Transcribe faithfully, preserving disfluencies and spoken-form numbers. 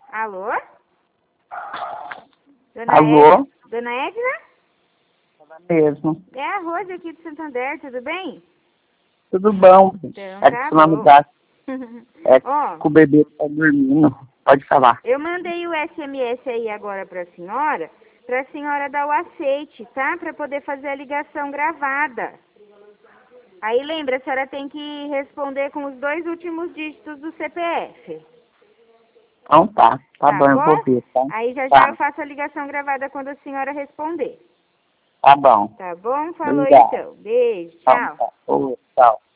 Alô? Dona Alô? Ed... Dona Edna? Mesmo. É a Rose aqui de Santander, tudo bem? Tudo bom. Então, É tá que o nome bom. da... É Ó, que o bebê tá dormindo. Pode falar. eu mandei o S M S aí agora pra senhora, pra senhora dar o aceite, tá? Pra poder fazer a ligação gravada. Aí lembra, a senhora tem que responder com os dois últimos dígitos do C P F. Então tá. Tá, Tá bom, eu vou bom? ver, tá? Aí já já Tá. eu faço a ligação gravada quando a senhora responder. Tá bom. Tá bom? Falou Obrigado. então. Beijo, Então tchau. tá. Ô, tchau.